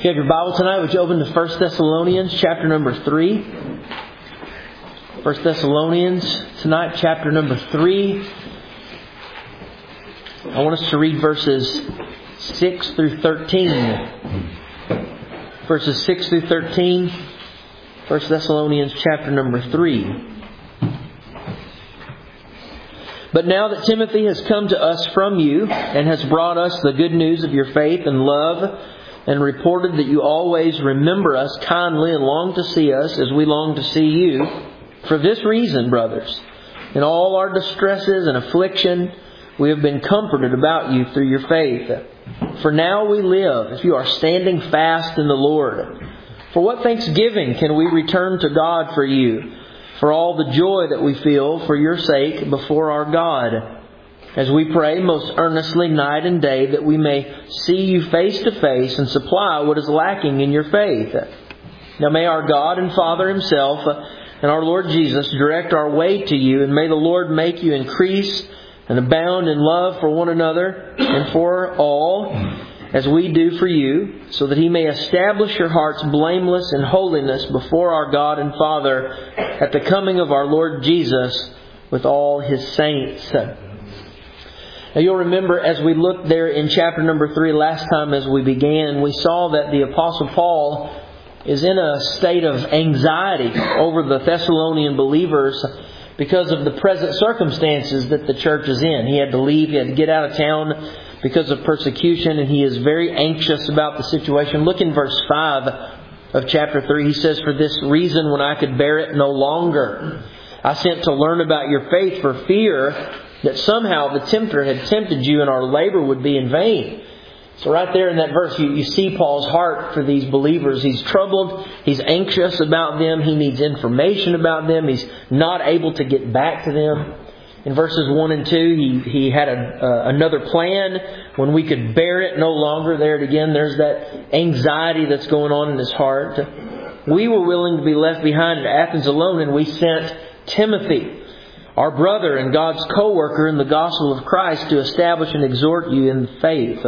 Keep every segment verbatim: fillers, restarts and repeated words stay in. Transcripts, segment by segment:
you have your Bible tonight, would you open to First Thessalonians chapter number three? First Thessalonians tonight, chapter number three. I want us to read verses six through thirteen. Verses six through thirteen. First Thessalonians chapter number three. But now that Timothy has come to us from you and has brought us the good news of your faith and love, and reported that you always remember us kindly and long to see us as we long to see you, for this reason, brothers, in all our distresses and affliction, we have been comforted about you through your faith. For now we live, if you are standing fast in the Lord. For what thanksgiving can we return to God for you, for all the joy that we feel for your sake before our God, as we pray most earnestly night and day that we may see you face to face and supply what is lacking in your faith. Now may our God and Father Himself and our Lord Jesus direct our way to you, and may the Lord make you increase and abound in love for one another and for all, as we do for you, so that He may establish your hearts blameless in holiness before our God and Father at the coming of our Lord Jesus with all His saints. Now you'll remember as we looked there in chapter number three last time as we began, we saw that the Apostle Paul is in a state of anxiety over the Thessalonian believers because of the present circumstances that the church is in. He had to leave, he had to get out of town because of persecution, and he is very anxious about the situation. Look in verse five of chapter three. He says, "For this reason, when I could bear it no longer, I sent to learn about your faith for fear that somehow the tempter had tempted you and our labor would be in vain." So right there in that verse, you, you see Paul's heart for these believers. He's troubled. He's anxious about them. He needs information about them. He's not able to get back to them. In verses one and two, he, he had a, uh, another plan when we could bear it no longer. There it again, there's that anxiety that's going on in his heart. We were willing to be left behind at Athens alone, and we sent Timothy, our brother and God's co-worker in the gospel of Christ, to establish and exhort you in the faith.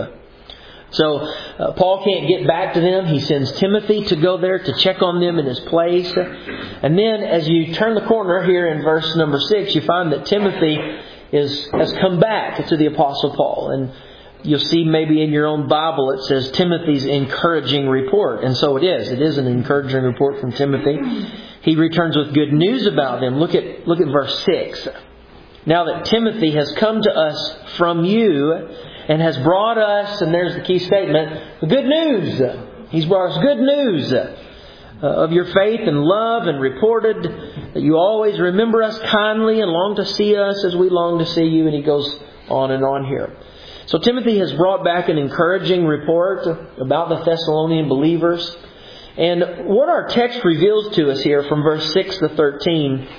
So uh, Paul can't get back to them. He sends Timothy to go there to check on them in his place. And then as you turn the corner here in verse number six, you find that Timothy is has come back to the Apostle Paul. And you'll see maybe in your own Bible it says Timothy's encouraging report. And so it is. It is an encouraging report from Timothy. He returns with good news about them. Look at look at verse six. Now that Timothy has come to us from you and has brought us, and there's the key statement, the good news. He's brought us good news uh, of your faith and love, and reported that you always remember us kindly and long to see us as we long to see you. And he goes on and on here. So Timothy has brought back an encouraging report about the Thessalonian believers. And what our text reveals to us here from verse six to thirteen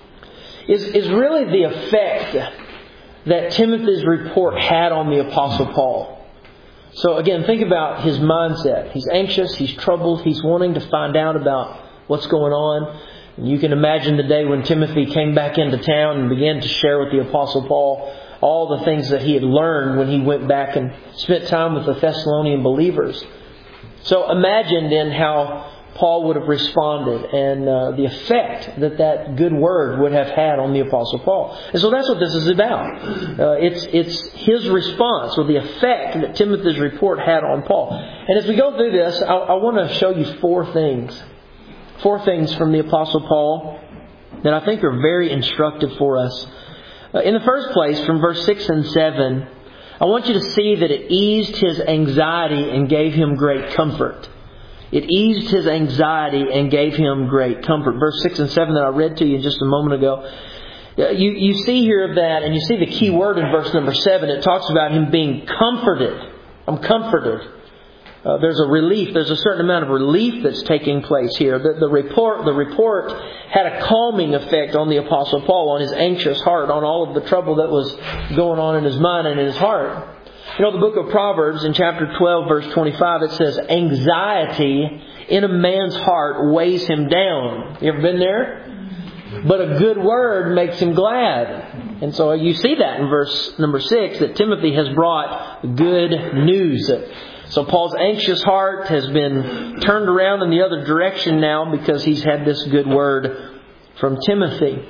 is, is really the effect that Timothy's report had on the Apostle Paul. So again, think about his mindset. He's anxious, he's troubled, he's wanting to find out about what's going on. And you can imagine the day when Timothy came back into town and began to share with the Apostle Paul all the things that he had learned when he went back and spent time with the Thessalonian believers. So imagine then how Paul would have responded and uh, the effect that that good word would have had on the Apostle Paul. And so that's what this is about. Uh, it's it's his response, or the effect that Timothy's report had on Paul. And as we go through this, I, I want to show you four things. Four things from the Apostle Paul that I think are very instructive for us. Uh, in the first place, from verse six and seven, I want you to see that it eased his anxiety and gave him great comfort. It eased his anxiety and gave him great comfort. Verse six and seven that I read to you just a moment ago. You, you see here of that, and you see the key word in verse number seven. It talks about him being comforted. I'm comforted. Uh, there's a relief. There's a certain amount of relief that's taking place here. The, the report, the report had a calming effect on the Apostle Paul, on his anxious heart, on all of the trouble that was going on in his mind and in his heart. You know, the book of Proverbs in chapter twelve, verse twenty-five, it says, anxiety in a man's heart weighs him down. You ever been there? But a good word makes him glad. And so you see that in verse number six, that Timothy has brought good news. So Paul's anxious heart has been turned around in the other direction now because he's had this good word from Timothy.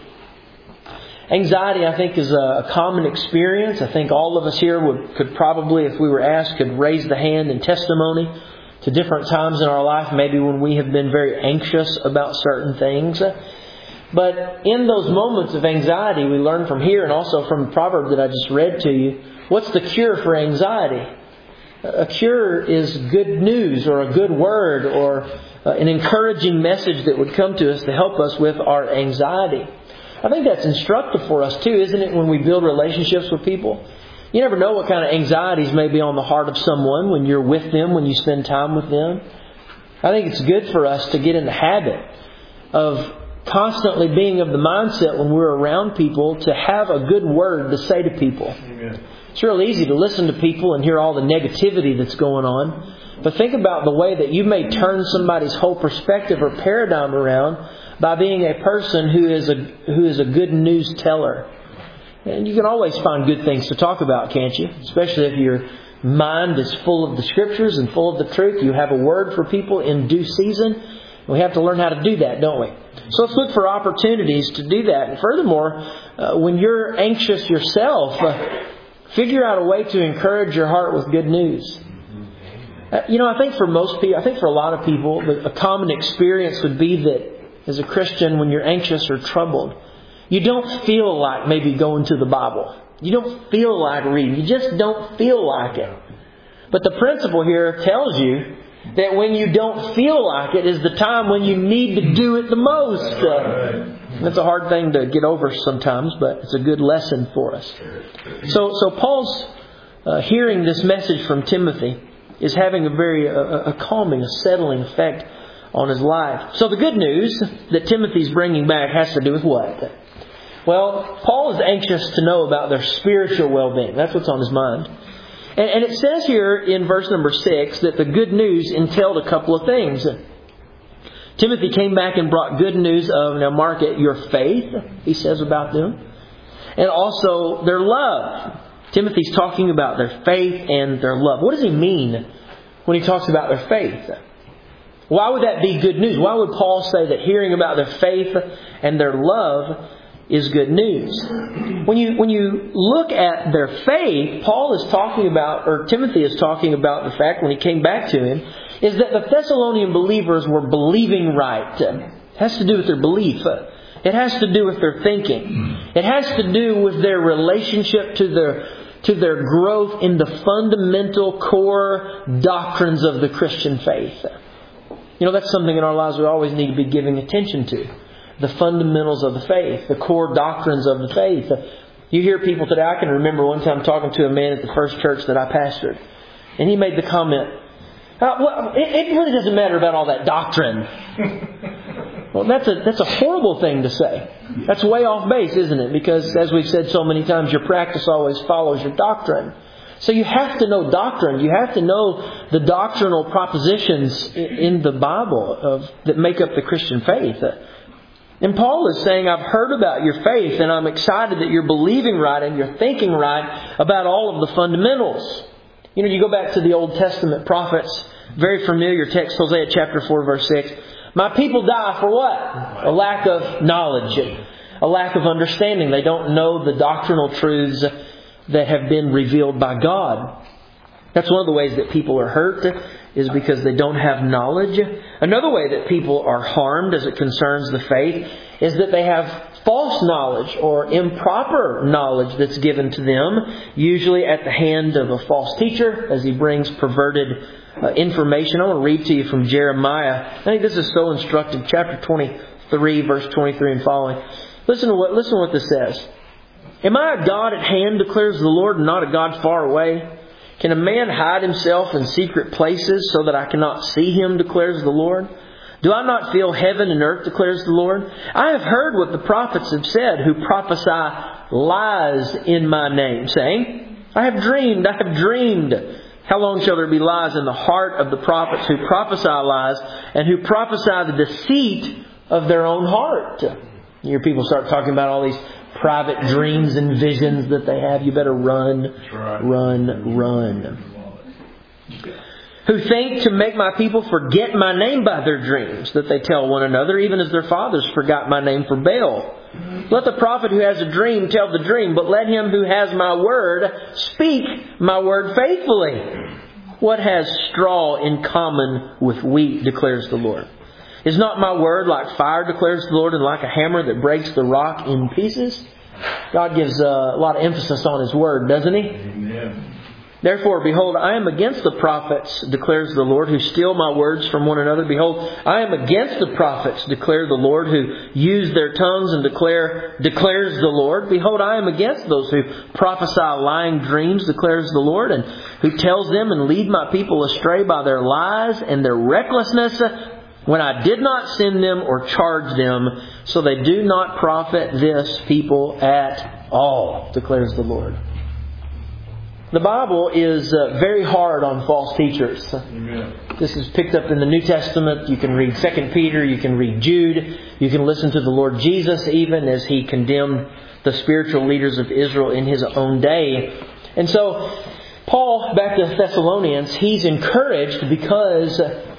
Anxiety, I think, is a common experience. I think all of us here would, could probably, if we were asked, could raise the hand in testimony to different times in our life, maybe when we have been very anxious about certain things. But in those moments of anxiety, we learn from here and also from the proverb that I just read to you, what's the cure for anxiety? A cure is good news or a good word or an encouraging message that would come to us to help us with our anxiety. I think that's instructive for us too, isn't it, when we build relationships with people? You never know what kind of anxieties may be on the heart of someone when you're with them, when you spend time with them. I think it's good for us to get in the habit of constantly being of the mindset when we're around people to have a good word to say to people. Amen. It's real easy to listen to people and hear all the negativity that's going on. But think about the way that you may turn somebody's whole perspective or paradigm around by being a person who is a who is a good news teller. And you can always find good things to talk about, can't you? Especially if your mind is full of the Scriptures and full of the truth. You have a word for people in due season. We have to learn how to do that, don't we? So let's look for opportunities to do that. And furthermore, uh, when you're anxious yourself, uh, figure out a way to encourage your heart with good news. Uh, you know, I think for most people, I think for a lot of people, the, a common experience would be that as a Christian, when you're anxious or troubled, you don't feel like maybe going to the Bible. You don't feel like reading. You just don't feel like it. But the principle here tells you that when you don't feel like it is the time when you need to do it the most. Uh, that's a hard thing to get over sometimes, but it's a good lesson for us. So, so Paul's uh, hearing this message from Timothy is having a very uh, a calming, a settling effect on his life. So the good news that Timothy's bringing back has to do with what? Well, Paul is anxious to know about their spiritual well-being. That's what's on his mind. And, and it says here in verse number six that the good news entailed a couple of things. Timothy came back and brought good news of, now mark it, your faith, he says about them, and also their love. Timothy's talking about their faith and their love. What does he mean when he talks about their faith? Why would that be good news? Why would Paul say that hearing about their faith and their love is good news? When you when you look at their faith, Paul is talking about, or Timothy is talking about the fact when he came back to him, is that the Thessalonian believers were believing right. It has to do with their belief. It has to do with their thinking. It has to do with their relationship to their to their growth in the fundamental core doctrines of the Christian faith. You know, that's something in our lives we always need to be giving attention to. The fundamentals of the faith, the core doctrines of the faith. You hear people today, I can remember one time talking to a man at the first church that I pastored. And he made the comment, oh, well, it, it really doesn't matter about all that doctrine. Well, that's a that's a horrible thing to say. That's way off base, isn't it? Because as we've said so many times, your practice always follows your doctrine. So you have to know doctrine. You have to know the doctrinal propositions in the Bible of that make up the Christian faith. And Paul is saying, I've heard about your faith and I'm excited that you're believing right and you're thinking right about all of the fundamentals. You know, you go back to the Old Testament prophets, very familiar text, Hosea chapter four, verse six. My people die for what? A lack of knowledge, a lack of understanding. They don't know the doctrinal truths that have been revealed by God. That's one of the ways that people are hurt, is because they don't have knowledge. Another way that people are harmed as it concerns the faith is that they have false knowledge or improper knowledge that's given to them, usually at the hand of a false teacher as he brings perverted uh, information. I want to read to you from Jeremiah. I think this is so instructive. Chapter twenty-three, verse twenty-three and following. Listen to what, listen to what this says. Am I a God at hand, declares the Lord, and not a God far away? Can a man hide himself in secret places so that I cannot see him, declares the Lord? Do I not feel heaven and earth, declares the Lord? I have heard what the prophets have said, who prophesy lies in my name, saying, I have dreamed, I have dreamed. How long shall there be lies in the heart of the prophets who prophesy lies and who prophesy the deceit of their own heart? You hear people start talking about all these private dreams and visions that they have. You better run, run, run. who think to make my people forget my name by their dreams, that they tell one another, even as their fathers forgot my name for Baal. Let the prophet who has a dream tell the dream, but let him who has my word speak my word faithfully. What has straw in common with wheat, declares the Lord? Is not my word like fire, declares the Lord, and like a hammer that breaks the rock in pieces? God gives a lot of emphasis on His word, doesn't He? Amen. Therefore, behold, I am against the prophets, declares the Lord, who steal my words from one another. Behold, I am against the prophets, declares the Lord, who use their tongues and declare, declares the Lord. Behold, I am against those who prophesy lying dreams, declares the Lord, and who tells them and lead my people astray by their lies and their recklessness, when I did not send them or charge them, so they do not profit this people at all, declares the Lord. The Bible is uh, very hard on false teachers. Amen. This is picked up in the New Testament. You can read Second Peter, you can read Jude, you can listen to the Lord Jesus even as He condemned the spiritual leaders of Israel in His own day. And so, Paul, back to Thessalonians, he's encouraged because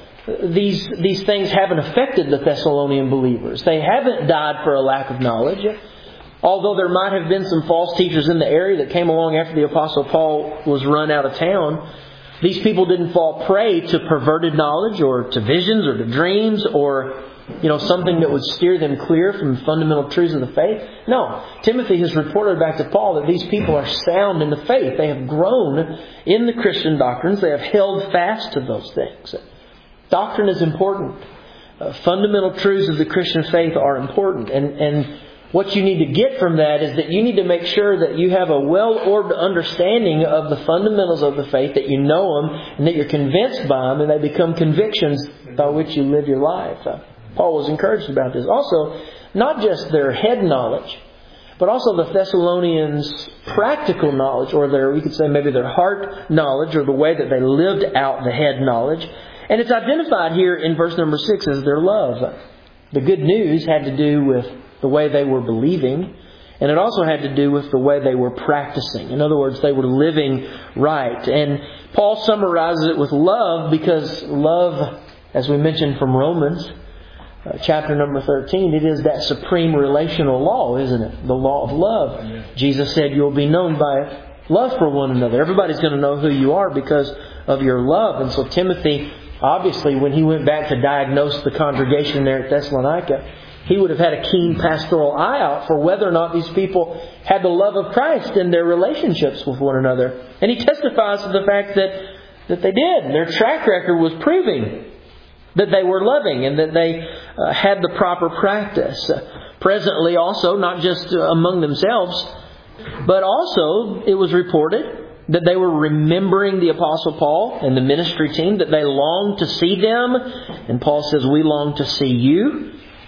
these, these things haven't affected the Thessalonian believers. They haven't died for a lack of knowledge. Although there might have been some false teachers in the area that came along after the Apostle Paul was run out of town, these people didn't fall prey to perverted knowledge or to visions or to dreams or, you know, something that would steer them clear from fundamental truths of the faith. No. Timothy has reported back to Paul that these people are sound in the faith. They have grown in the Christian doctrines. They have held fast to those things. Doctrine is important. Uh, fundamental truths of the Christian faith are important. And, and what you need to get from that is that you need to make sure that you have a well-orbed understanding of the fundamentals of the faith, that you know them, and that you're convinced by them, and they become convictions by which you live your life. Uh, Paul was encouraged about this. Also, not just their head knowledge, but also the Thessalonians' practical knowledge, or their, we could say maybe their heart knowledge, or the way that they lived out the head knowledge. And it's identified here in verse number six as their love. The good news had to do with the way they were believing, and it also had to do with the way they were practicing. In other words, they were living right. And Paul summarizes it with love because love, as we mentioned from Romans, uh, chapter number thirteen, it is that supreme relational law, isn't it? The law of love. Amen. Jesus said you'll be known by love for one another. Everybody's going to know who you are because of your love. And so Timothy, obviously, when he went back to diagnose the congregation there at Thessalonica, he would have had a keen pastoral eye out for whether or not these people had the love of Christ in their relationships with one another. And he testifies to the fact that, that they did. Their track record was proving that they were loving and that they uh, had the proper practice. Uh, presently also, not just uh, among themselves, but also it was reported that they were remembering the Apostle Paul and the ministry team, that they longed to see them. And Paul says, we long to see you.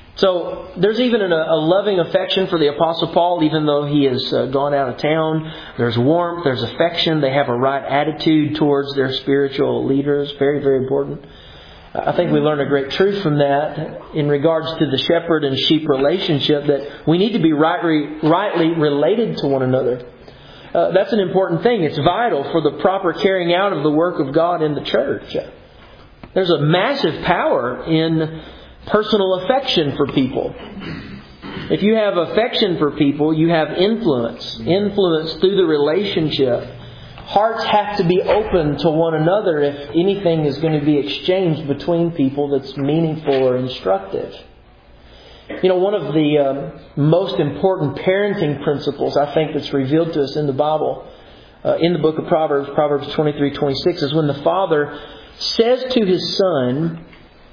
So there's even a, a loving affection for the Apostle Paul, even though he has uh, gone out of town. There's warmth, there's affection. They have a right attitude towards their spiritual leaders. Very, very important. I think we learn a great truth from that in regards to the shepherd and sheep relationship, that we need to be rightly, rightly related to one another. Uh, that's an important thing. It's vital for the proper carrying out of the work of God in the church. There's a massive power in personal affection for people. If you have affection for people, you have influence. Influence through the relationship. Hearts have to be open to one another if anything is going to be exchanged between people that's meaningful or instructive. You know, one of the um, most important parenting principles I think that's revealed to us in the Bible, uh, in the book of Proverbs, Proverbs twenty-three twenty-six, is when the father says to his son,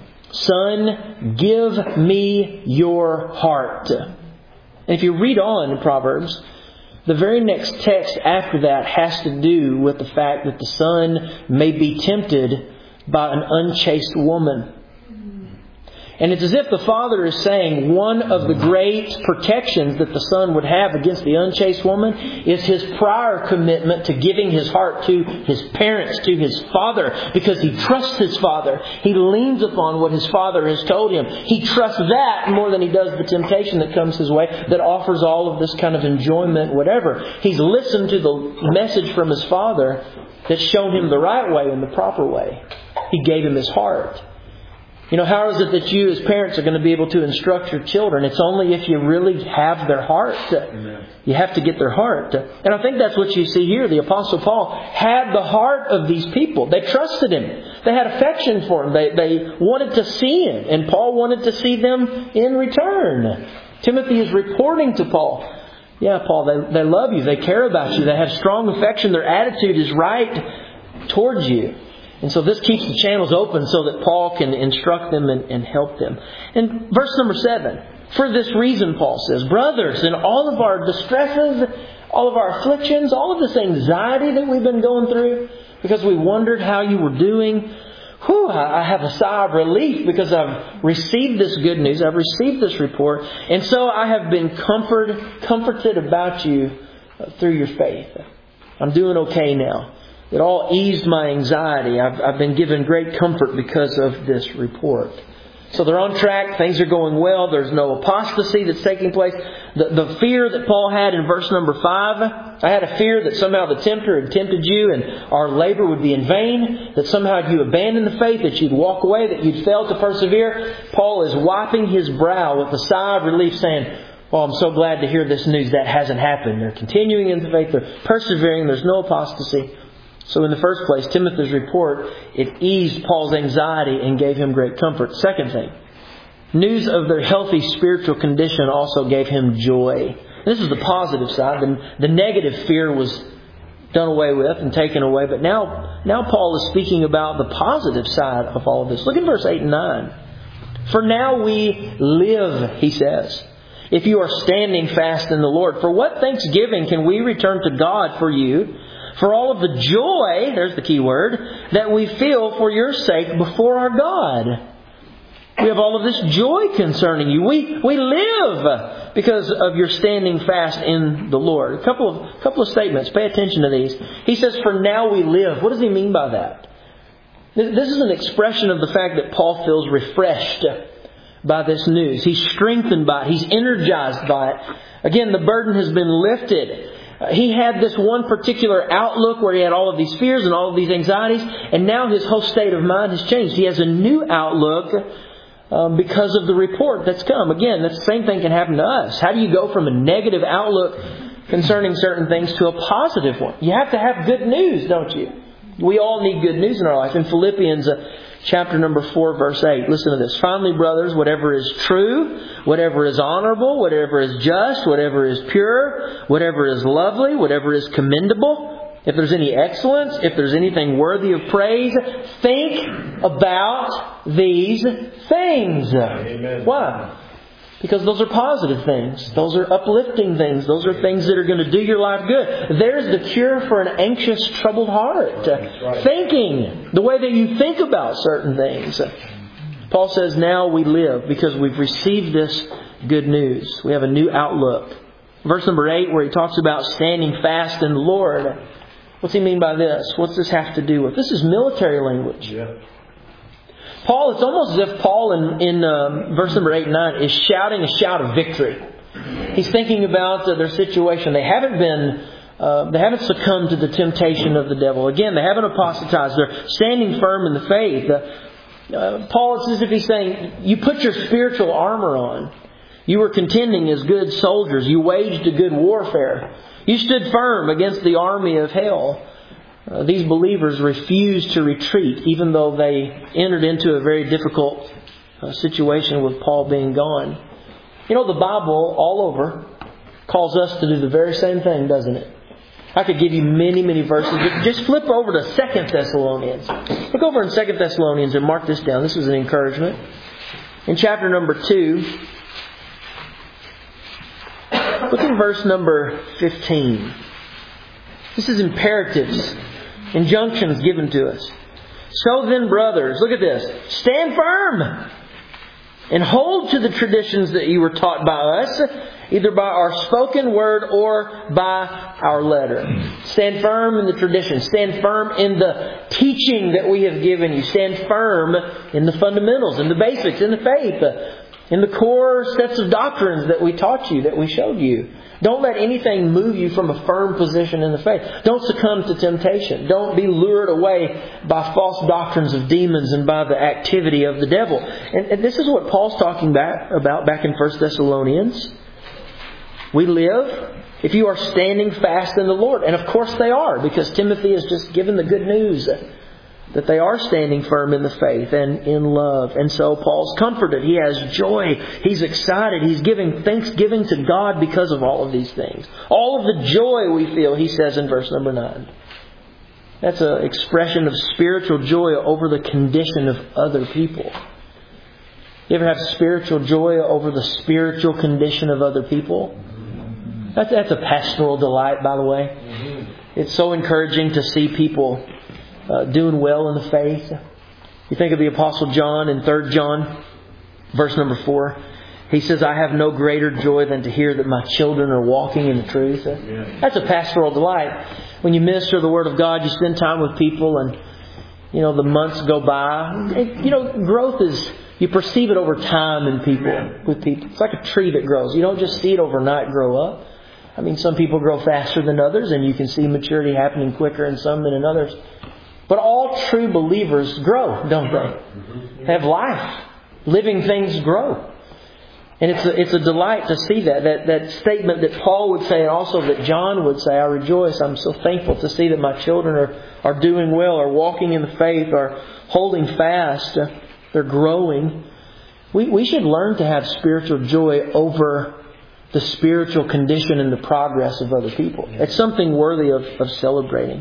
"Son, give me your heart." And if you read on in Proverbs, the very next text after that has to do with the fact that the son may be tempted by an unchaste woman. And it's as if the Father is saying one of the great protections that the Son would have against the unchaste woman is His prior commitment to giving His heart to His parents, to His Father, because He trusts His Father. He leans upon what His Father has told Him. He trusts that more than He does the temptation that comes His way that offers all of this kind of enjoyment, whatever. He's listened to the message from His Father that's shown Him the right way and the proper way. He gave Him His heart. You know, how is it that you as parents are going to be able to instruct your children? It's only if you really have their heart. Amen. You have to get their heart. And I think that's what you see here. The Apostle Paul had the heart of these people. They trusted him. They had affection for him. They, they wanted to see him. And Paul wanted to see them in return. Timothy is reporting to Paul. Yeah, Paul, they, they love you. They care about you. They have strong affection. Their attitude is right towards you. And so this keeps the channels open so that Paul can instruct them and, and help them. And verse number seven. For this reason, Paul says, brothers, in all of our distresses, all of our afflictions, all of this anxiety that we've been going through, because we wondered how you were doing, whew, I have a sigh of relief because I've received this good news. I've received this report. And so I have been comforted, comforted about you through your faith. I'm doing okay now. It all eased my anxiety. I've, I've been given great comfort because of this report. So they're on track. Things are going well. There's no apostasy that's taking place. The, the fear that Paul had in verse number five, I had a fear that somehow the tempter had tempted you and our labor would be in vain, that somehow you abandon the faith, that you'd walk away, that you'd fail to persevere. Paul is wiping his brow with a sigh of relief saying, well, I'm so glad to hear this news. That hasn't happened. They're continuing in the faith. They're persevering. There's no apostasy. So in the first place, Timothy's report, it eased Paul's anxiety and gave him great comfort. Second thing, news of their healthy spiritual condition also gave him joy. This is the positive side. The, the negative fear was done away with and taken away. But now, now Paul is speaking about the positive side of all of this. Look at verse eight and nine. For now we live, he says, if you are standing fast in the Lord. For what thanksgiving can we return to God for you? For all of the joy, there's the key word, that we feel for your sake before our God. We have all of this joy concerning you. We we live because of your standing fast in the Lord. A couple of couple of statements. Pay attention to these. He says, for now we live. What does he mean by that? This is an expression of the fact that Paul feels refreshed by this news. He's strengthened by it. He's energized by it. Again, the burden has been lifted. He had this one particular outlook where he had all of these fears and all of these anxieties, and now his whole state of mind has changed. He has a new outlook um, because of the report that's come. Again, that's the same thing can happen to us. How do you go from a negative outlook concerning certain things to a positive one? You have to have good news, don't you? We all need good news in our life. In Philippians uh, chapter number four, verse eight, listen to this. Finally, brothers, whatever is true, whatever is honorable, whatever is just, whatever is pure, whatever is lovely, whatever is commendable, if there's any excellence, if there's anything worthy of praise, think about these things. Amen. Why? Because those are positive things. Those are uplifting things. Those are things that are going to do your life good. There's the cure for an anxious, troubled heart. Right. Thinking. The way that you think about certain things. Paul says, now we live because we've received this good news. We have a new outlook. Verse number eight, where he talks about standing fast in the Lord. What's he mean by this? What's this have to do with? This is military language. Yeah. Paul, it's almost as if Paul in, in um, verse number eight and nine is shouting a shout of victory. He's thinking about uh, their situation. They haven't been, uh, they haven't succumbed to the temptation of the devil. Again, they haven't apostatized. They're standing firm in the faith. Uh, uh, Paul, it's as if he's saying, you put your spiritual armor on. You were contending as good soldiers. You waged a good warfare. You stood firm against the army of hell. Uh, these believers refused to retreat, even though they entered into a very difficult uh, situation with Paul being gone. You know, the Bible all over calls us to do the very same thing, doesn't it? I could give you many, many verses, but just flip over to Second Thessalonians. Look over in Second Thessalonians and mark this down. This is an encouragement. In chapter number two, look in verse number fifteen. This is imperatives, injunctions given to us. So then, brothers, look at this. Stand firm And hold to the traditions that you were taught by us, either by our spoken word or by our letter. Stand firm in the tradition. Stand firm in the teaching that we have given you. Stand firm in the fundamentals, in the basics, in the faith, in the core sets of doctrines that we taught you, that we showed you. Don't let anything move you from a firm position in the faith. Don't succumb to temptation. Don't be lured away by false doctrines of demons and by the activity of the devil. And, and this is what Paul's talking back, about back in First Thessalonians. We live if you are standing fast in the Lord. And of course they are, because Timothy has just given the good news that they are standing firm in the faith and in love. And so Paul's comforted. He has joy. He's excited. He's giving thanksgiving to God because of all of these things. All of the joy we feel, he says in verse number nine. That's an expression of spiritual joy over the condition of other people. You ever have spiritual joy over the spiritual condition of other people? That's, that's a pastoral delight, by the way. It's so encouraging to see people Uh, doing well in the faith. You think of the Apostle John in Third John, verse number four. He says, I have no greater joy than to hear that my children are walking in the truth. Yeah. That's a pastoral delight. When you minister the Word of God, you spend time with people and, you know, the months go by. It, you know, growth is, you perceive it over time in people, with people. It's like a tree that grows. You don't just see it overnight grow up. I mean, some people grow faster than others, and you can see maturity happening quicker in some than in others. But all true believers grow, don't they? They have life. Living things grow. And it's a, it's a delight to see that, that. That statement that Paul would say and also that John would say, I rejoice. I'm so thankful to see that my children are, are doing well, are walking in the faith, are holding fast, they're growing. We, we should learn to have spiritual joy over the spiritual condition and the progress of other people. It's something worthy of, of celebrating.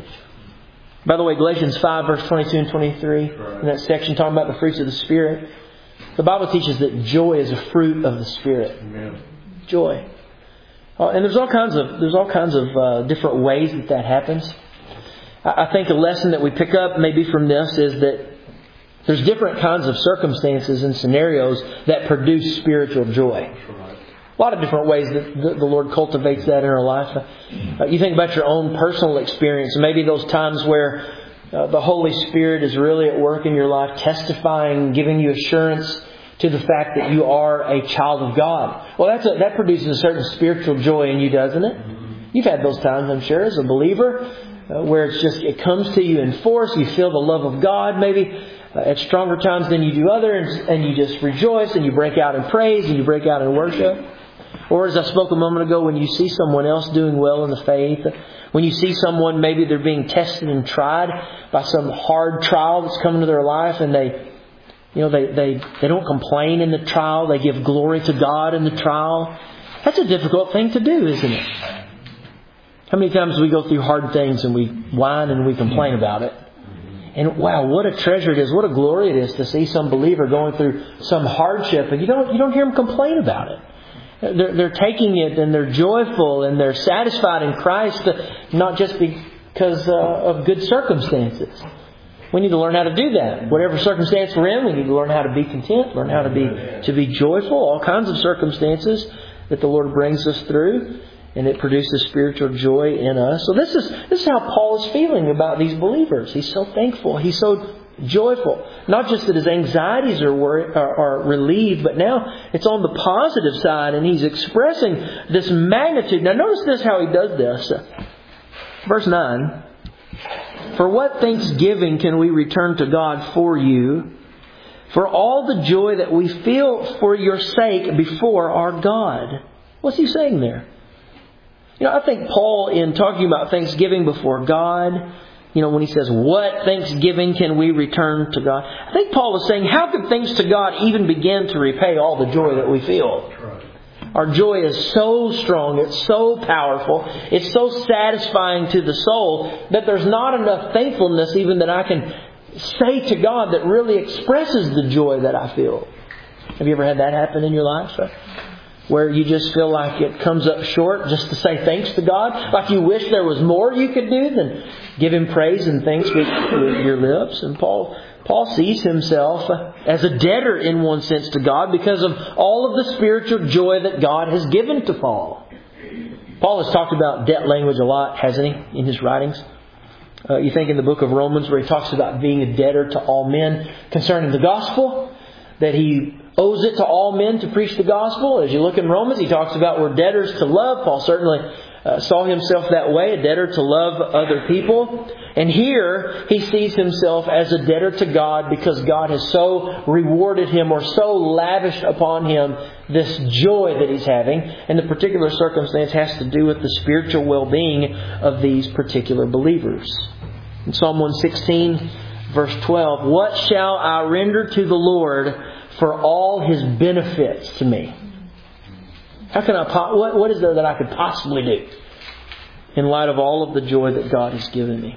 By the way, Galatians five, verse twenty-two and twenty-three, in that section talking about the fruits of the Spirit, the Bible teaches that joy is a fruit of the Spirit. Amen. Joy. Uh, and there's all kinds of there's all kinds of uh, different ways that that happens. I, I think a lesson that we pick up maybe from this is that there's different kinds of circumstances and scenarios that produce spiritual joy. A lot of different ways that the Lord cultivates that in our life. Uh, you think about your own personal experience. Maybe those times where uh, the Holy Spirit is really at work in your life, testifying, giving you assurance to the fact that you are a child of God. Well, that's a, that produces a certain spiritual joy in you, doesn't it? You've had those times, I'm sure, as a believer, uh, where it's just it comes to you in force. You feel the love of God, maybe uh, at stronger times than you do others, and you just rejoice and you break out in praise and you break out in worship. Or as I spoke a moment ago, when you see someone else doing well in the faith, when you see someone, maybe they're being tested and tried by some hard trial that's coming to their life, and they, you know, they, they, they don't complain in the trial, they give glory to God in the trial. That's a difficult thing to do, isn't it? How many times do we go through hard things and we whine and we complain about it? And wow, what a treasure it is, what a glory it is to see some believer going through some hardship and you don't you don't hear them complain about it. They're, they're taking it and they're joyful and they're satisfied in Christ, not just because uh, of good circumstances. We need to learn how to do that. Whatever circumstance we're in, we need to learn how to be content, learn how to be to be joyful. All kinds of circumstances that the Lord brings us through, and it produces spiritual joy in us. So this is this is how Paul is feeling about these believers. He's so thankful. He's so joyful. Not just that his anxieties are, worried, are, are relieved, but now it's on the positive side, and he's expressing this magnitude. Now notice this, how he does this. Verse nine. For what thanksgiving can we return to God for you, for all the joy that we feel for your sake before our God? What's he saying there? You know, I think Paul, in talking about thanksgiving before God, you know, when he says, what thanksgiving can we return to God? I think Paul is saying, how could thanks to God even begin to repay all the joy that we feel? Our joy is so strong, it's so powerful, it's so satisfying to the soul that there's not enough thankfulness even that I can say to God that really expresses the joy that I feel. Have you ever had that happen in your life? Where you just feel like it comes up short just to say thanks to God? Like you wish there was more you could do than give Him praise and thanks with, with your lips? And Paul Paul sees himself as a debtor in one sense to God because of all of the spiritual joy that God has given to Paul. Paul has talked about debt language a lot, hasn't he, in his writings? Uh, you think in the book of Romans where he talks about being a debtor to all men concerning the gospel, that he owes it to all men to preach the gospel. As you look in Romans, he talks about we're debtors to love. Paul certainly uh, saw himself that way, a debtor to love other people. And here he sees himself as a debtor to God because God has so rewarded him or so lavished upon him this joy that he's having. And the particular circumstance has to do with the spiritual well-being of these particular believers. In Psalm one sixteen, verse twelve, "What shall I render to the Lord for all His benefits to me?" How can I? What, what is there that I could possibly do in light of all of the joy that God has given me?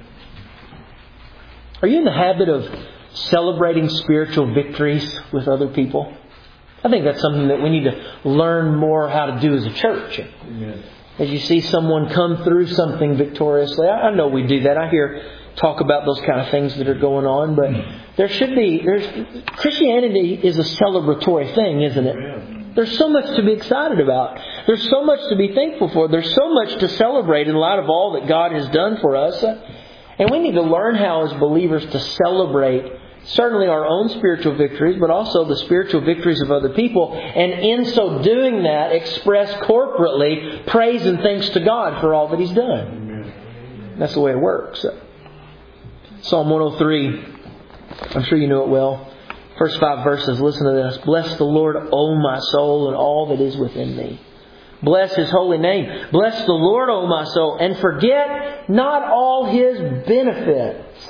Are you in the habit of celebrating spiritual victories with other people? I think that's something that we need to learn more how to do as a church. Amen. As you see someone come through something victoriously, I know we do that. I hear talk about those kind of things that are going on, but there should be. There's Christianity is a celebratory thing, isn't it? There's so much to be excited about. There's so much to be thankful for. There's so much to celebrate in light of all that God has done for us. And we need to learn how as believers to celebrate certainly our own spiritual victories, but also the spiritual victories of other people. And in so doing that, express corporately praise and thanks to God for all that He's done. That's the way it works. Psalm one oh three, I'm sure you know it well. First five verses, listen to this. "Bless the Lord, O my soul, and all that is within me. Bless His holy name. Bless the Lord, O my soul, and forget not all His benefits."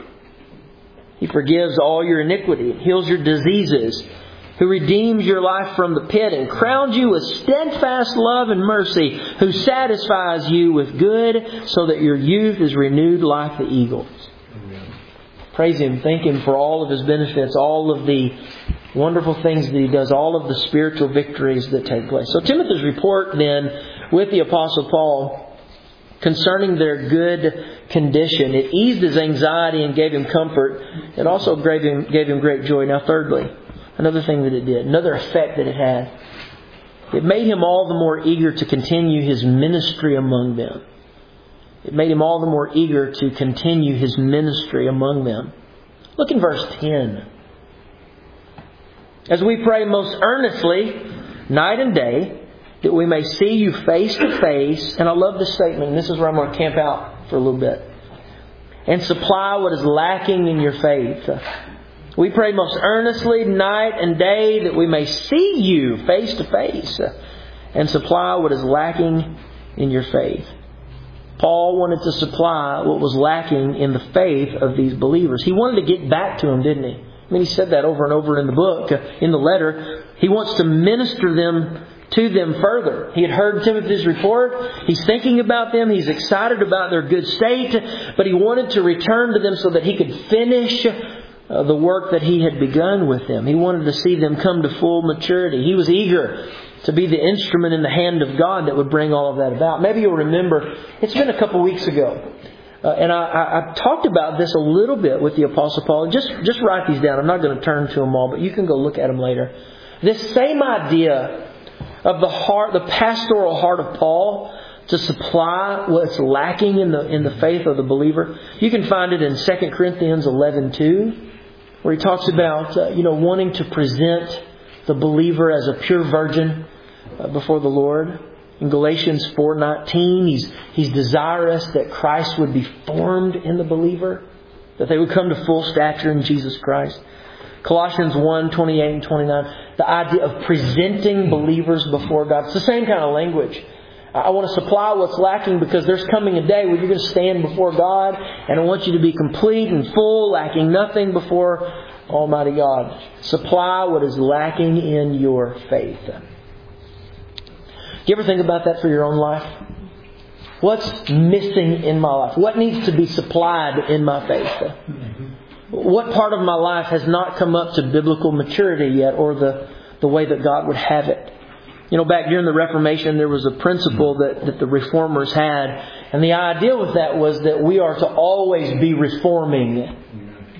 He forgives all your iniquity, heals your diseases, who redeems your life from the pit and crowns you with steadfast love and mercy, who satisfies you with good so that your youth is renewed like the eagles. Praise Him, thank Him for all of His benefits, all of the wonderful things that He does, all of the spiritual victories that take place. So Timothy's report then with the Apostle Paul concerning their good condition, it eased his anxiety and gave him comfort. It also gave him, gave him great joy. Now thirdly, another thing that it did, another effect that it had, it made him all the more eager to continue his ministry among them. It made him all the more eager to continue his ministry among them. Look in verse ten. "As we pray most earnestly, night and day, that we may see you face to face." And I love this statement, and this is where I'm going to camp out for a little bit. "And supply what is lacking in your faith. We pray most earnestly, night and day, that we may see you face to face, and supply what is lacking in your faith." Paul wanted to supply what was lacking in the faith of these believers. He wanted to get back to them, didn't he? I mean, he said that over and over in the book, in the letter. He wants to minister them to them further. He had heard Timothy's report. He's thinking about them. He's excited about their good state. But he wanted to return to them so that he could finish uh, the work that he had begun with them. He wanted to see them come to full maturity. He was eager to be the instrument in the hand of God that would bring all of that about. Maybe you'll remember, it's been a couple weeks ago. Uh, and I, I, I talked about this a little bit with the Apostle Paul. Just, just write these down. I'm not going to turn to them all, but you can go look at them later. This same idea of the heart, the pastoral heart of Paul to supply what's lacking in the in the faith of the believer. You can find it in Second Corinthians eleven two, where he talks about uh, you know wanting to present the believer as a pure virgin uh, before the Lord. In Galatians four nineteen, he's he's desirous that Christ would be formed in the believer, that they would come to full stature in Jesus Christ. Colossians one twenty-eight and twenty-nine, the idea of presenting believers before God. It's the same kind of language. I want to supply what's lacking because there's coming a day where you're going to stand before God, and I want you to be complete and full, lacking nothing before Almighty God. Supply what is lacking in your faith. Do you ever think about that for your own life? What's missing in my life? What needs to be supplied in my faith? What part of my life has not come up to biblical maturity yet, or the, the way that God would have it? You know, back during the Reformation, there was a principle that, that the Reformers had. And the idea with that was that we are to always be reforming.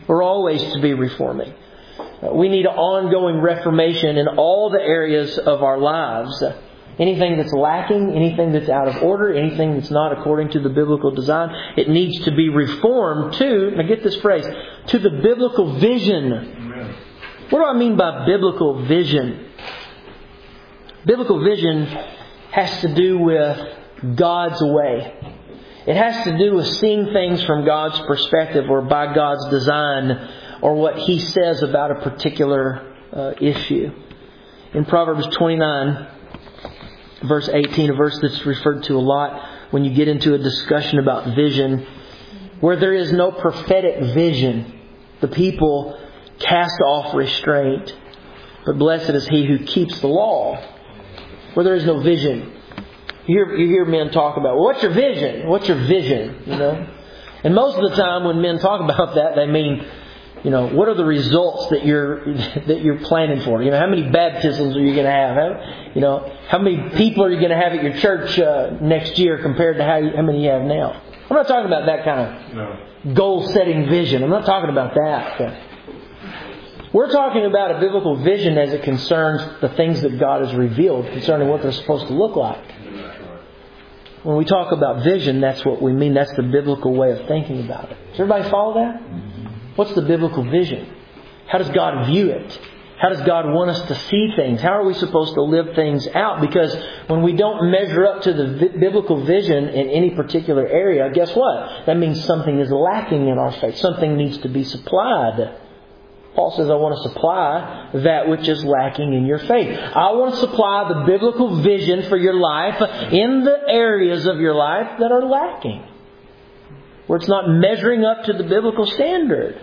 We're always to be reforming. We need ongoing reformation in all the areas of our lives. Anything that's lacking, anything that's out of order, anything that's not according to the biblical design, it needs to be reformed to, now get this phrase, to the biblical vision. Amen. What do I mean by biblical vision? Biblical vision has to do with God's way. It has to do with seeing things from God's perspective or by God's design or what He says about a particular uh, issue. In Proverbs twenty-nine, verse eighteen, a verse that's referred to a lot when you get into a discussion about vision, where there is no prophetic vision, the people cast off restraint, but blessed is he who keeps the law. Where there is no vision. You hear, you hear men talk about, well, what's your vision? What's your vision? You know, and most of the time when men talk about that, they mean, you know, what are the results that you're that you're planning for? You know, how many baptisms are you going to have? How, you know, how many people are you going to have at your church uh, next year compared to how you, how many you have now? I'm not talking about that kind of no. goal-setting vision. I'm not talking about that. We're talking about a biblical vision as it concerns the things that God has revealed concerning what they're supposed to look like. When we talk about vision, that's what we mean. That's the biblical way of thinking about it. Does everybody follow that? What's the biblical vision? How does God view it? How does God want us to see things? How are we supposed to live things out? Because when we don't measure up to the vi- biblical vision in any particular area, guess what? That means something is lacking in our faith. Something needs to be supplied. Paul says, I want to supply that which is lacking in your faith. I want to supply the biblical vision for your life in the areas of your life that are lacking, where it's not measuring up to the biblical standard.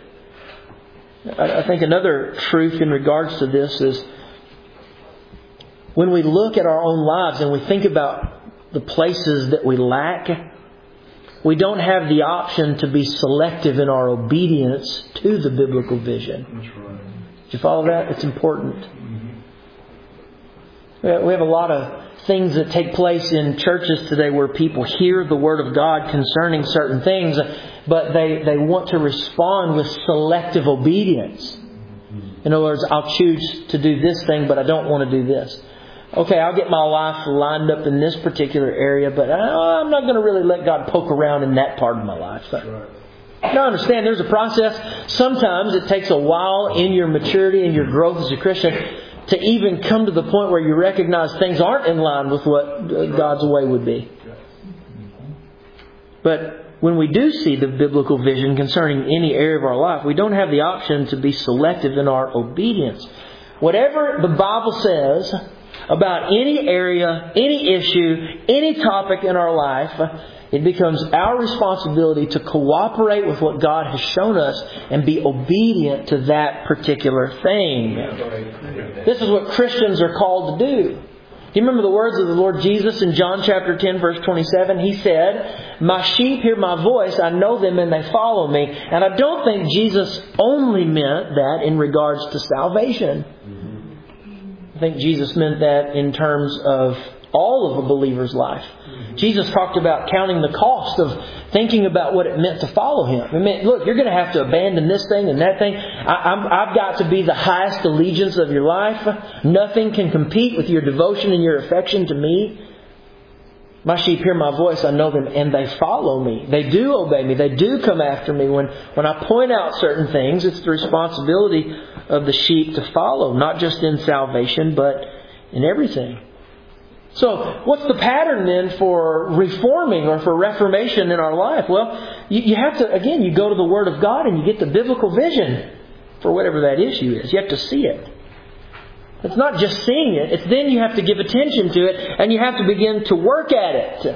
I think another truth in regards to this is when we look at our own lives and we think about the places that we lack, we don't have the option to be selective in our obedience to the biblical vision. That's right. Do you follow that? It's important. Mm-hmm. We have a lot of things that take place in churches today where people hear the Word of God concerning certain things, but they, they want to respond with selective obedience. In other words, I'll choose to do this thing, but I don't want to do this. Okay, I'll get my life lined up in this particular area, but I'm not going to really let God poke around in that part of my life. Right. Now, understand there's a process. Sometimes it takes a while in your maturity and your growth as a Christian to even come to the point where you recognize things aren't in line with what God's way would be. But when we do see the biblical vision concerning any area of our life, we don't have the option to be selective in our obedience. Whatever the Bible says about any area, any issue, any topic in our life, it becomes our responsibility to cooperate with what God has shown us and be obedient to that particular thing. This is what Christians are called to do. Do you remember the words of the Lord Jesus in John chapter ten, verse twenty-seven? He said, "My sheep hear my voice, I know them and they follow me." And I don't think Jesus only meant that in regards to salvation. I think Jesus meant that in terms of all of a believer's life. Jesus talked about counting the cost of thinking about what it meant to follow Him. It meant, look, you're going to have to abandon this thing and that thing. I, I'm, I've got to be the highest allegiance of your life. Nothing can compete with your devotion and your affection to me. My sheep hear my voice, I know them, and they follow me. They do obey me. They do come after me. When, when I point out certain things, it's the responsibility of the sheep to follow, not just in salvation, but in everything. So, what's the pattern then for reforming or for reformation in our life? Well, you, you have to, again, you go to the Word of God and you get the biblical vision for whatever that issue is. You have to see it. It's not just seeing it. It's then you have to give attention to it and you have to begin to work at it.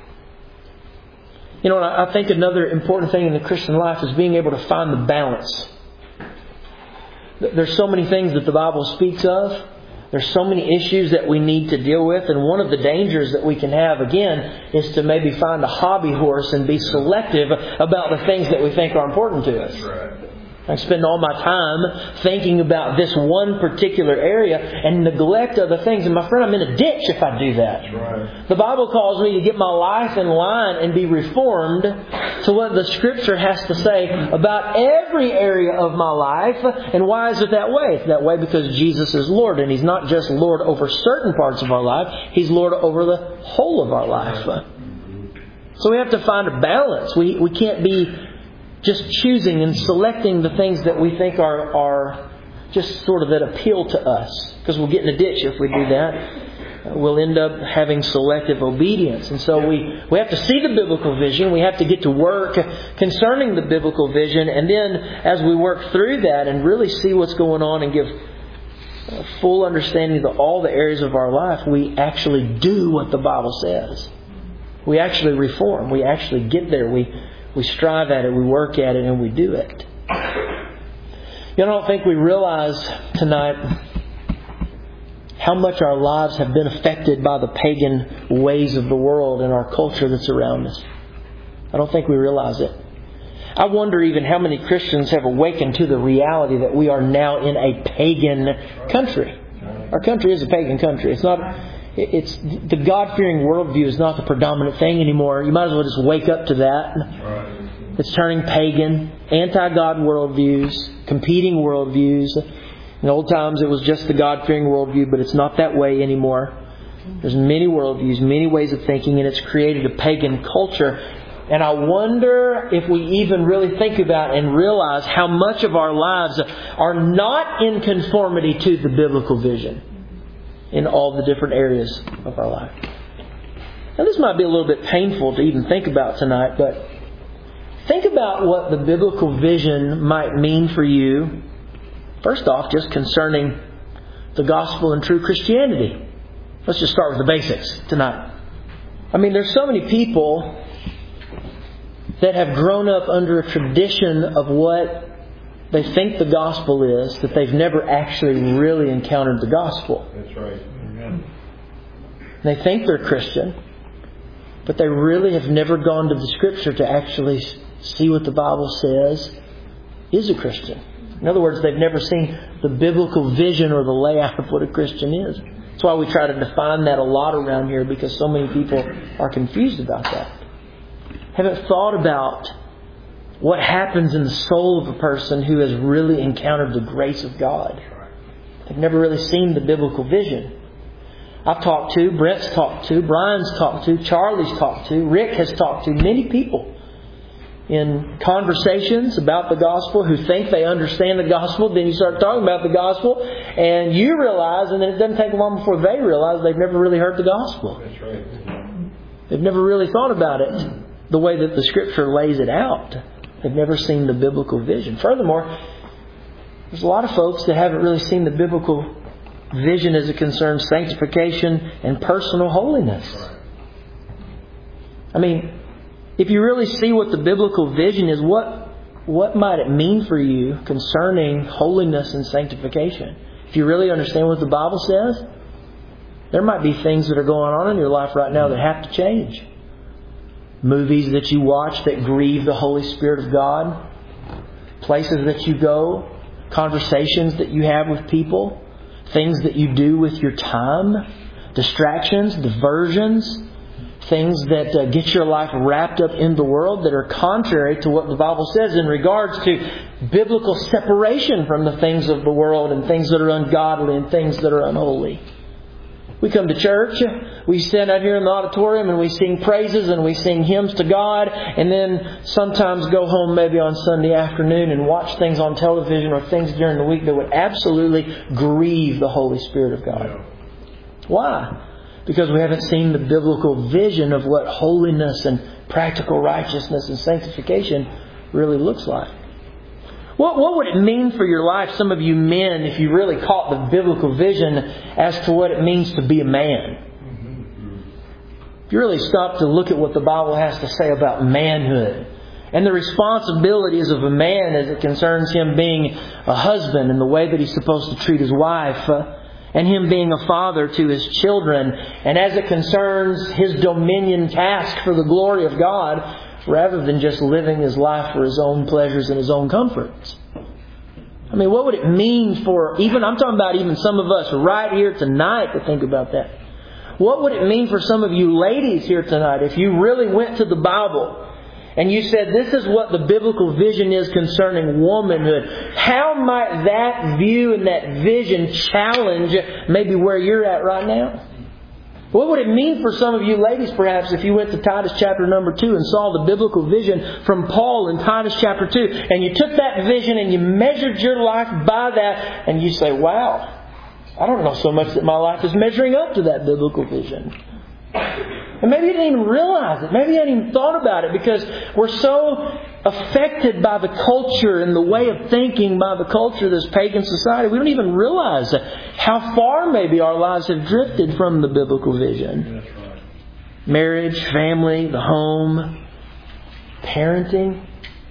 You know, I think another important thing in the Christian life is being able to find the balance. There's so many things that the Bible speaks of. There's so many issues that we need to deal with. And one of the dangers that we can have, again, is to maybe find a hobby horse and be selective about the things that we think are important to us. I spend all my time thinking about this one particular area and neglect other things. And my friend, I'm in a ditch if I do that. Right. The Bible calls me to get my life in line and be reformed to what the Scripture has to say about every area of my life. And why is it that way? It's that way because Jesus is Lord. And He's not just Lord over certain parts of our life. He's Lord over the whole of our life. So we have to find a balance. We, we can't be just choosing and selecting the things that we think are, are just sort of that appeal to us. Because we'll get in a ditch if we do that. We'll end up having selective obedience. And so we, we have to see the biblical vision. We have to get to work concerning the biblical vision. And then as we work through that and really see what's going on and give a full understanding of all the areas of our life, we actually do what the Bible says. We actually reform. We actually get there. We We strive at it, we work at it, and we do it. You know, I don't think we realize tonight how much our lives have been affected by the pagan ways of the world and our culture that's around us. I don't think we realize it. I wonder even how many Christians have awakened to the reality that we are now in a pagan country. Our country is a pagan country. It's not... It's the God-fearing worldview is not the predominant thing anymore. You might as well just wake up to that. Right. It's turning pagan, anti-God worldviews, competing worldviews. In old times it was just the God-fearing worldview, but it's not that way anymore. There's many worldviews, many ways of thinking, and it's created a pagan culture. And I wonder if we even really think about and realize how much of our lives are not in conformity to the biblical vision in all the different areas of our life. Now this might be a little bit painful to even think about tonight, but think about what the biblical vision might mean for you. First off, just concerning the gospel and true Christianity. Let's just start with the basics tonight. I mean, there's so many people that have grown up under a tradition of what they think the gospel is, that they've never actually really encountered the gospel. That's right. Amen. They think they're Christian, but they really have never gone to the Scripture to actually see what the Bible says is a Christian. In other words, they've never seen the biblical vision or the layout of what a Christian is. That's why we try to define that a lot around here, because so many people are confused about that. Haven't thought about what happens in the soul of a person who has really encountered the grace of God. They've never really seen the biblical vision. I've talked to, Brent's talked to, Brian's talked to, Charlie's talked to, Rick has talked to many people in conversations about the gospel who think they understand the gospel. Then you start talking about the gospel and you realize, and then it doesn't take long before they realize they've never really heard the gospel. That's right. They've never really thought about it the way that the Scripture lays it out. They've never seen the biblical vision. Furthermore, there's a lot of folks that haven't really seen the biblical vision as it concerns sanctification and personal holiness. I mean, if you really see what the biblical vision is, what what might it mean for you concerning holiness and sanctification? If you really understand what the Bible says, there might be things that are going on in your life right now that have to change. Movies that you watch that grieve the Holy Spirit of God. Places that you go. Conversations that you have with people. Things that you do with your time. Distractions, diversions. Things that uh, get your life wrapped up in the world that are contrary to what the Bible says in regards to biblical separation from the things of the world and things that are ungodly and things that are unholy. We come to church, we stand out here in the auditorium and we sing praises and we sing hymns to God, and then sometimes go home maybe on Sunday afternoon and watch things on television or things during the week that would absolutely grieve the Holy Spirit of God. Why? Because we haven't seen the biblical vision of what holiness and practical righteousness and sanctification really looks like. What, what would it mean for your life, some of you men, if you really caught the biblical vision as to what it means to be a man? If you really stop to look at what the Bible has to say about manhood and the responsibilities of a man as it concerns him being a husband and the way that he's supposed to treat his wife, uh, and him being a father to his children, and as it concerns his dominion task for the glory of God, rather than just living his life for his own pleasures and his own comforts. I mean, what would it mean for even, I'm talking about even some of us right here tonight to think about that. What would it mean for some of you ladies here tonight if you really went to the Bible and you said, this is what the biblical vision is concerning womanhood? How might that view and that vision challenge maybe where you're at right now? What would it mean for some of you ladies, perhaps, if you went to Titus chapter number two and saw the biblical vision from Paul in Titus chapter two, and you took that vision and you measured your life by that, and you say, wow, I don't know so much that my life is measuring up to that biblical vision. And maybe you didn't even realize it. Maybe you hadn't even thought about it because we're so affected by the culture and the way of thinking by the culture of this pagan society. We don't even realize how far maybe our lives have drifted from the biblical vision. That's right. Marriage, family, the home, parenting.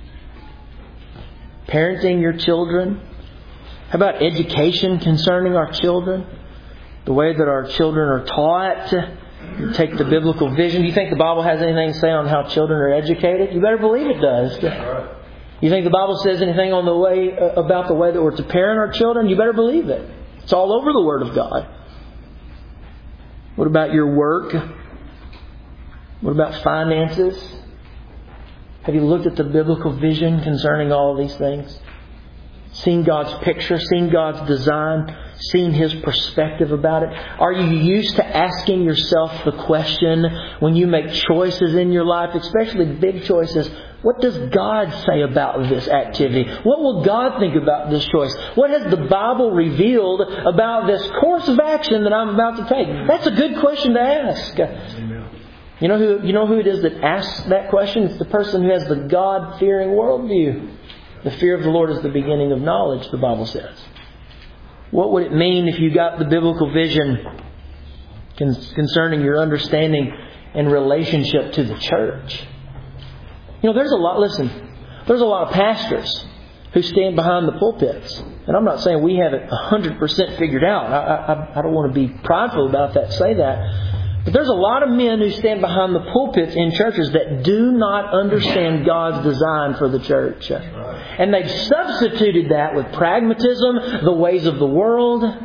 Parenting your children. How about education concerning our children? The way that our children are taught. You take the biblical vision. Do you think the Bible has anything to say on how children are educated? You better believe it does. Right. You think the Bible says anything on the way about the way that we're to parent our children? You better believe it. It's all over the Word of God. What about your work? What about finances? Have you looked at the biblical vision concerning all of these things? Seen God's picture, seen God's design, seen His perspective about it? Are you used to asking yourself the question when you make choices in your life, especially big choices, what does God say about this activity? What will God think about this choice? What has the Bible revealed about this course of action that I'm about to take? That's a good question to ask. You know who, you know who it is that asks that question? It's the person who has the God-fearing worldview. The fear of the Lord is the beginning of knowledge, the Bible says. What would it mean if you got the biblical vision concerning your understanding and relationship to the church? You know, there's a lot, listen, there's a lot of pastors who stand behind the pulpits. And I'm not saying we have it one hundred percent figured out. I, I, I don't want to be prideful about that, say that. But there's a lot of men who stand behind the pulpits in churches that do not understand God's design for the church. And they've substituted that with pragmatism, the ways of the world. I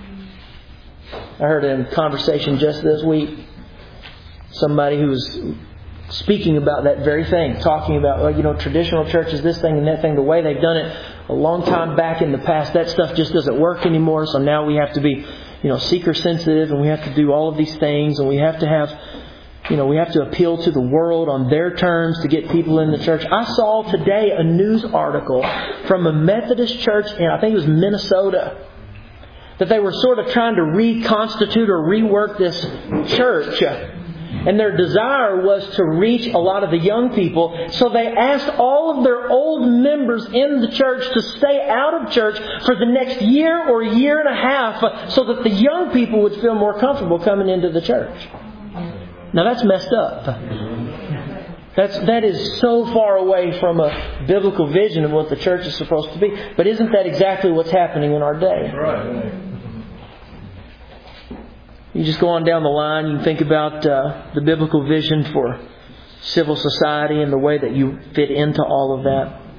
heard in a conversation just this week, somebody who was speaking about that very thing, talking about, well, you know, traditional churches, this thing and that thing, the way they've done it a long time back in the past, that stuff just doesn't work anymore. So now we have to be, you know, seeker sensitive, and we have to do all of these things, and we have to have, you know, we have to appeal to the world on their terms to get people in the church. I saw today a news article from a Methodist church in, I think it was Minnesota, that they were sort of trying to reconstitute or rework this church. And their desire was to reach a lot of the young people. So they asked all of their old members in the church to stay out of church for the next year or year and a half so that the young people would feel more comfortable coming into the church. Now that's messed up. That's, that is so far away from a biblical vision of what the church is supposed to be. But isn't that exactly what's happening in our day? Right. You just go on down the line, you think about uh, the biblical vision for civil society and the way that you fit into all of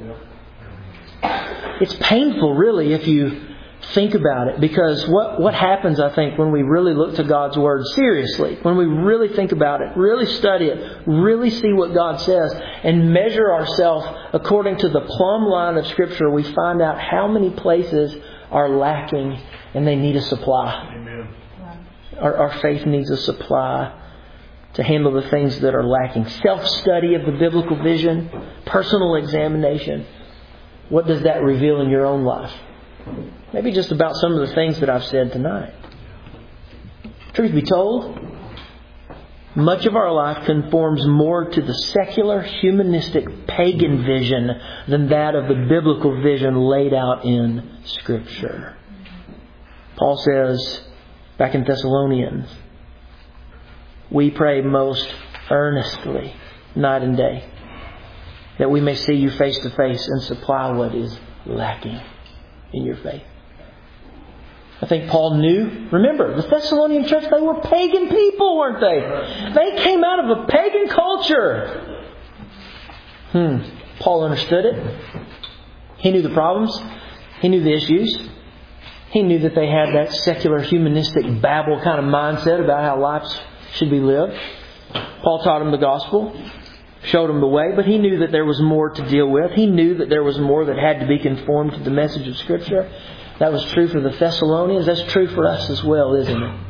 that. It's painful, really, if you think about it, because what, what happens, I think, when we really look to God's Word seriously, when we really think about it, really study it, really see what God says, and measure ourselves according to the plumb line of Scripture, we find out how many places are lacking and they need a supply. Amen. Our, our faith needs a supply to handle the things that are lacking. Self-study of the biblical vision, personal examination. What does that reveal in your own life? Maybe just about some of the things that I've said tonight. Truth be told, much of our life conforms more to the secular, humanistic, pagan vision than that of the biblical vision laid out in Scripture. Paul says, back in Thessalonians, we pray most earnestly, night and day, that we may see you face to face and supply what is lacking in your faith. I think Paul knew, remember, the Thessalonian church, they were pagan people, weren't they? They came out of a pagan culture. Hmm. Paul understood it. He knew the problems. He knew the issues. He knew that they had that secular humanistic Babel kind of mindset about how life should be lived. Paul taught him the gospel, showed him the way, but he knew that there was more to deal with. He knew that there was more that had to be conformed to the message of Scripture. That was true for the Thessalonians. That's true for us as well, isn't it?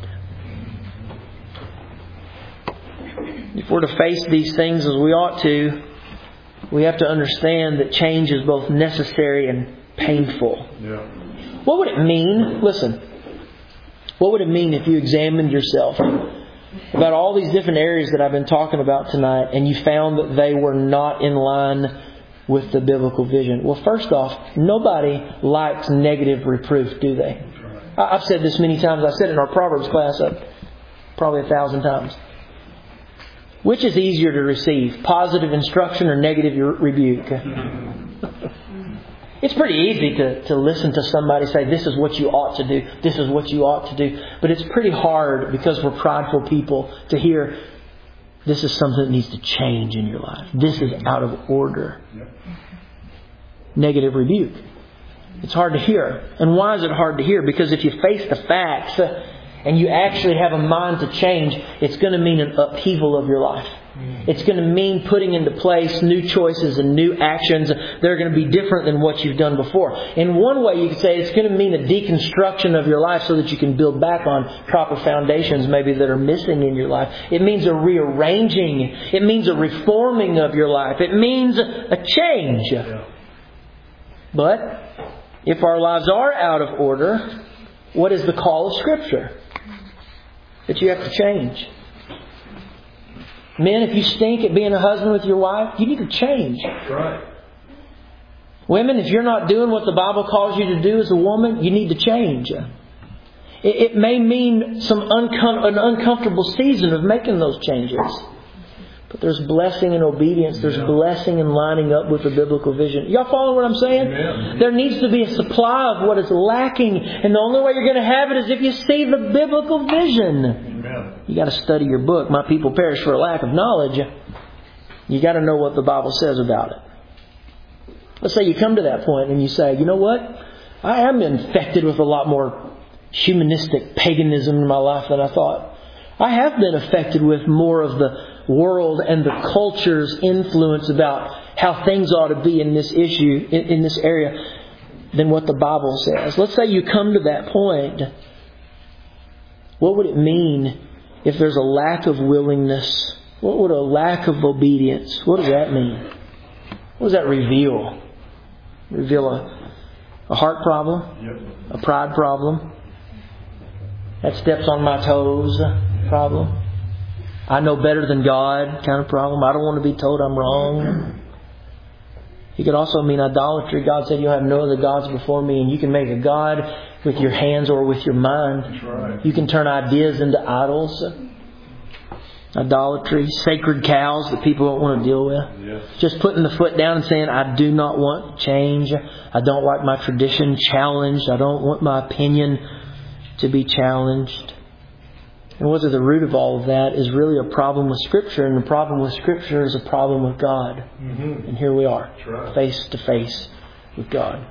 If we're to face these things as we ought to, we have to understand that change is both necessary and painful. Yeah. What would it mean? Listen. What would it mean if you examined yourself about all these different areas that I've been talking about tonight and you found that they were not in line with the biblical vision? Well, first off, nobody likes negative reproof, do they? I've said this many times. I said it in our Proverbs class uh, probably a thousand times. Which is easier to receive, positive instruction or negative rebuke? It's pretty easy to, to listen to somebody say, this is what you ought to do, this is what you ought to do. But it's pretty hard, because we're prideful people, to hear, this is something that needs to change in your life. This is out of order. Negative rebuke. It's hard to hear. And why is it hard to hear? Because if you face the facts and you actually have a mind to change, it's going to mean an upheaval of your life. It's going to mean putting into place new choices and new actions that are going to be different than what you've done before. In one way, you could say it's going to mean a deconstruction of your life so that you can build back on proper foundations maybe that are missing in your life. It means a rearranging. It means a reforming of your life. It means a change. But if our lives are out of order, what is the call of Scripture? That you have to change. Men, if you stink at being a husband with your wife, you need to change. Right. Women, if you're not doing what the Bible calls you to do as a woman, you need to change. It, it may mean some uncom- an uncomfortable season of making those changes. But there's blessing in obedience. There's yeah. blessing in lining up with the biblical vision. Y'all follow what I'm saying? Amen. There needs to be a supply of what is lacking. And the only way you're going to have it is if you see the biblical vision. Amen. You got to study your book. My people perish for a lack of knowledge. You got to know what the Bible says about it. Let's say you come to that point and you say, you know what? I am infected with a lot more humanistic paganism in my life than I thought. I have been affected with more of the world and the culture's influence about how things ought to be in this issue, in, in this area, than what the Bible says. Let's say you come to that point. What would it mean if there's a lack of willingness? What would a lack of obedience, what does that mean? What does that reveal? Reveal a, a heart problem? Yep. A pride problem? That steps on my toes problem? I know better than God kind of problem. I don't want to be told I'm wrong. It could also mean idolatry. God said you'll have no other gods before me, and you can make a god with your hands or with your mind. That's right. You can turn ideas into idols. Idolatry, sacred cows that people don't want to deal with. Yes. Just putting the foot down and saying, I do not want change. I don't like my tradition challenged. I don't want my opinion to be challenged. And whether the root of all of that is really a problem with Scripture, and the problem with Scripture is a problem with God. Mm-hmm. And here we are, right. face to face with God.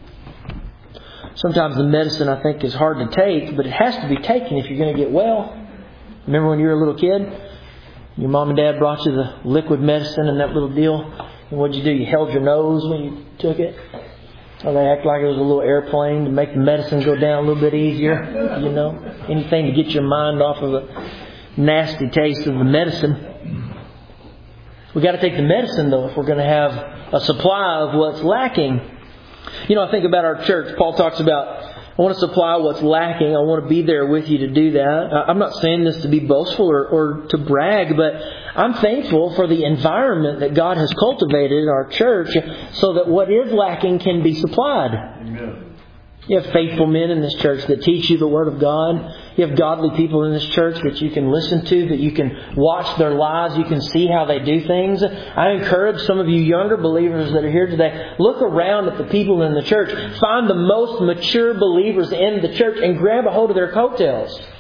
Sometimes the medicine, I think, is hard to take, but it has to be taken if you're going to get well. Remember when you were a little kid? Your mom and dad brought you the liquid medicine and that little deal. And what'd you do? You held your nose when you took it? Or they act like it was a little airplane to make the medicine go down a little bit easier. You know, anything to get your mind off of the nasty taste of the medicine. We've got to take the medicine, though, if we're going to have a supply of what's lacking. You know, I think about our church. Paul talks about, I want to supply what's lacking. I want to be there with you to do that. I'm not saying this to be boastful or, or to brag, but I'm thankful for the environment that God has cultivated in our church so that what is lacking can be supplied. Amen. You have faithful men in this church that teach you the Word of God. You have godly people in this church that you can listen to, that you can watch their lives. You can see how they do things. I encourage some of you younger believers that are here today, look around at the people in the church. Find the most mature believers in the church and grab a hold of their coattails.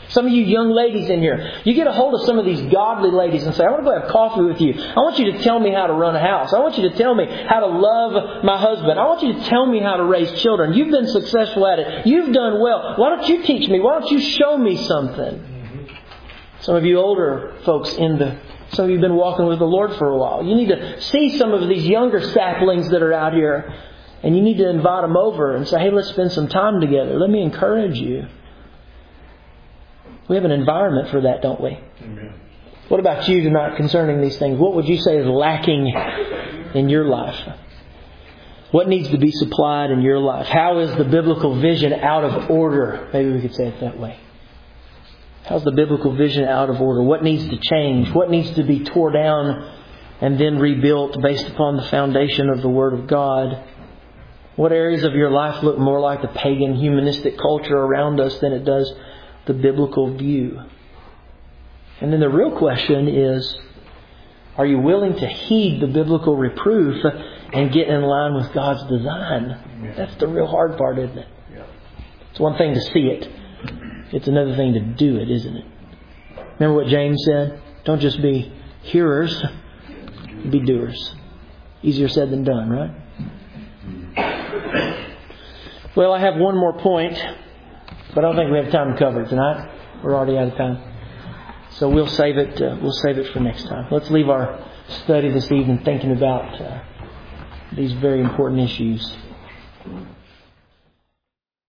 Some of you young ladies in here, you get a hold of some of these godly ladies and say, I want to go have coffee with you. I want you to tell me how to run a house. I want you to tell me how to love my husband. I want you to tell me how to raise children. You've been successful at it. You've done well. Why don't you teach me? Why don't you show me something? Some of you older folks in the, some of you have been walking with the Lord for a while. You need to see some of these younger saplings that are out here, and you need to invite them over and say, hey, let's spend some time together. Let me encourage you. We have an environment for that, don't we? Amen. What about you tonight concerning these things? What would you say is lacking in your life? What needs to be supplied in your life? How is the biblical vision out of order? Maybe we could say it that way. How's the biblical vision out of order? What needs to change? What needs to be torn down and then rebuilt based upon the foundation of the Word of God? What areas of your life look more like the pagan humanistic culture around us than it does the biblical view? And then the real question is, are you willing to heed the biblical reproof and get in line with God's design? That's the real hard part, isn't it? It's one thing to see it. It's another thing to do it, isn't it? Remember what James said? Don't just be hearers, be doers. Easier said than done, right? Well, I have one more point, but I don't think we have time to cover it tonight. We're already out of time. So we'll save it, uh, we'll save it for next time. Let's leave our study this evening thinking about uh, these very important issues.